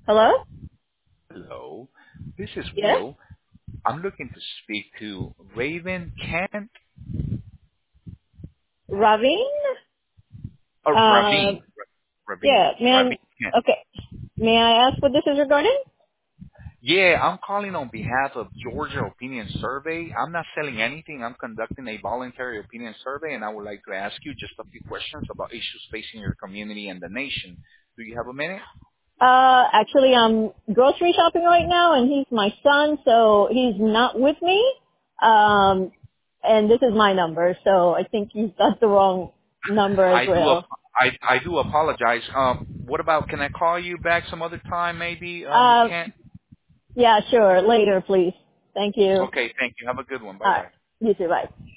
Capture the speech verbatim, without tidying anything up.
Hello? Hello, this is Yes? Will. I'm looking to speak to Raven Kent Raveen? or Uh, Ravine. Ravine. yeah, man. Ravine Kent. Okay. May I ask what this is regarding? Yeah, I'm calling on behalf of Georgia Opinion Survey. I'm not selling anything. I'm conducting a voluntary opinion survey, and I would like to ask you just a few questions about issues facing your community and the nation. Do you have a minute? Uh, actually, I'm grocery shopping right now, and he's my son, so he's not with me. Um, and this is my number, so I think you've got the wrong number as I do. ap- well. I I do apologize. Um, what about? Can I call you back some other time, maybe, uh, Miss Uh, Kent? yeah, sure. Later, please. Thank you. Okay, thank you. Have a good one. Bye All right. bye. You too. Bye.